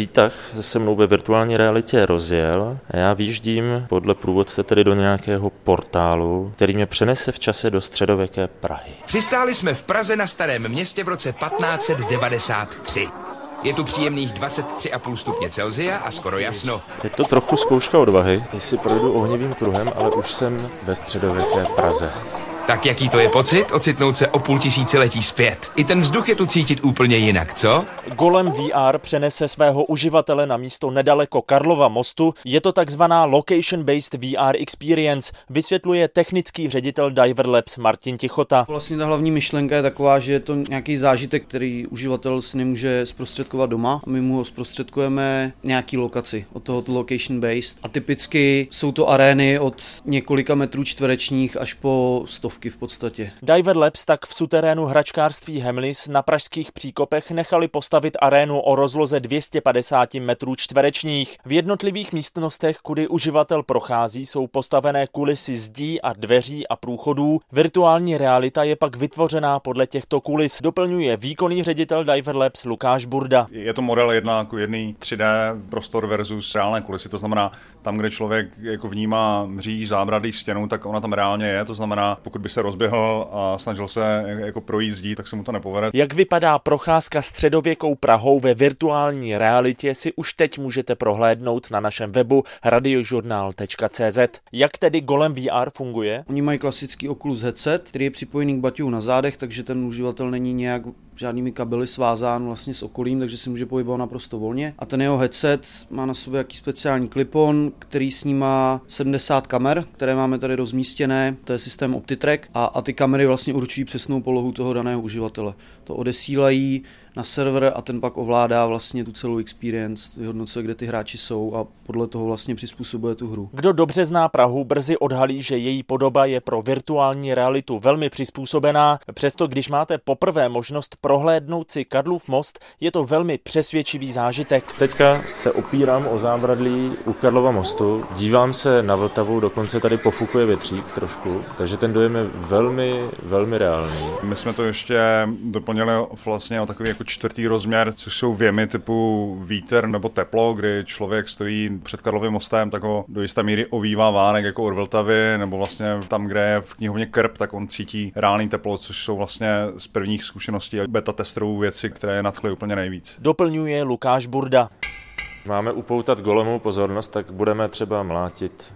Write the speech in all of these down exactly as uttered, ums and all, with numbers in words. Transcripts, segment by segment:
výtah se mnou ve virtuální realitě rozjel a já výjíždím podle průvodce tedy do nějakého portálu, který mě přenese v čase do středověké Prahy. Přistáli jsme v Praze na Starém Městě v roce patnáct set devadesát tři. Je tu příjemných dvacet tři a půl stupně Celsia a skoro jasno. Je to trochu zkouška odvahy, jestli projdu ohnivým kruhem, ale už jsem ve středověké Praze. Tak jaký to je pocit ocitnout se o půl tisíciletí zpět? I ten vzduch je tu cítit úplně jinak, co? Golem V R přenese svého uživatele na místo nedaleko Karlova mostu. Je to takzvaná Location-Based V R Experience, vysvětluje technický ředitel Diver Labs Martin Tichota. Vlastně ta hlavní myšlenka je taková, že je to nějaký zážitek, který uživatel si nemůže zprostředkovat doma. My mu ho zprostředkujeme nějaký lokaci od tohoto Location-Based. A typicky jsou to arény od několika metrů čtverečních až po stovky v podstatě. Diver Labs tak v suterénu hračkářství Hemlis na pražských Příkopech nechali postavit arénu o rozloze dvě stě padesát metrů čtverečních. V jednotlivých místnostech, kudy uživatel prochází, jsou postavené kulisy zdí a dveří a průchodů. Virtuální realita je pak vytvořená podle těchto kulis, doplňuje výkonný ředitel Diver Labs Lukáš Burda. Je to model jedna jako jedný tři dé prostor versus reálné kulisy, to znamená tam, kde člověk jako vnímá mříž, zábradlí, stěnu, tak ona tam reálně je, to znamená, pokud by se rozběhl a snažil se jako projít zdí, tak se mu to nepovede. Jak vypadá procházka středověkou Prahou ve virtuální realitě, si už teď můžete prohlédnout na našem webu radiožurnál tečka cé zet. Jak tedy Golem V R funguje? Oni mají klasický Oculus headset, který je připojený k baťohu na zádech, takže ten uživatel není nějak žádnými kabely svázán vlastně s okolím, takže si může pohybovat naprosto volně. A ten jeho headset má na sobě jaký speciální klipon, který snímá sedmdesát kamer, které máme tady rozmístěné. To je systém OptiTrack a, a ty kamery vlastně určují přesnou polohu toho daného uživatele. To odesílají na server a ten pak ovládá vlastně tu celou experience, vyhodnocuje, kde ty hráči jsou a podle toho vlastně přizpůsobuje tu hru. Kdo dobře zná Prahu, brzy odhalí, že její podoba je pro virtuální realitu velmi přizpůsobená. Přesto, když máte poprvé možnost prohlédnout si Karlův most, je to velmi přesvědčivý zážitek. Teďka se opírám o zábradlí u Karlova mostu, dívám se na Vltavu, dokonce tady pofukuje větřík trošku, takže ten dojem je velmi, velmi reálný. My jsme to ještě doplnili vlastně o takový jako čtvrtý rozměr, což jsou věmy typu vítr nebo teplo, kdy člověk stojí před Karlovým mostem, tak ho do jisté míry ovívá vánek jako od Vltavy, nebo vlastně tam, kde je v knihovně Krb, tak on cítí reálný teplo, což jsou vlastně z prvních zkušeností beta testerů věci, které nadchly úplně nejvíc. Doplňuje Lukáš Burda. Máme upoutat Golemu pozornost, tak budeme třeba mlátit.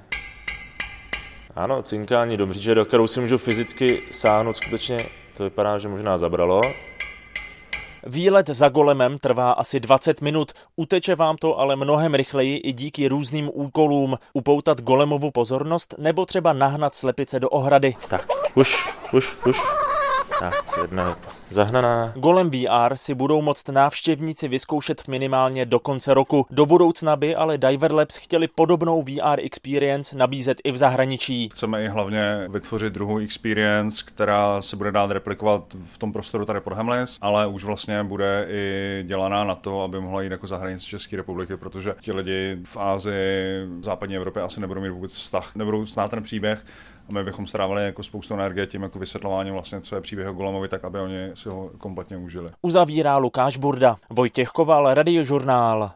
Ano, cinkání do mříže, do kterou si můžu fyzicky sáhnout, skutečně to vypadá, že možná zabralo. Výlet za Golemem trvá asi dvacet minut, uteče vám to ale mnohem rychleji i díky různým úkolům. Upoutat Golemovu pozornost nebo třeba nahnat slepice do ohrady. Tak, už, už, už. Tak, jedna je zahnaná. Golem V R si budou moct návštěvníci vyzkoušet minimálně do konce roku. Do budoucna by ale Diver Labs chtěli podobnou V R experience nabízet i v zahraničí. Chceme i hlavně vytvořit druhou experience, která se bude dát replikovat v tom prostoru tady pod Hemlis, ale už vlastně bude i dělaná na to, aby mohla jít jako za hranici České republiky, protože ti lidi v Asii, v západní Evropě asi nebudou mít vůbec vztah, nebudou znát ten příběh. A my bychom strávili jako spoustu energie tím jako vysvětlováním vlastně, co je příběh o Golemovi, tak aby oni si ho kompletně užili. Uzavírá Lukáš Burda. Vojtěch Koval, Radiožurnál.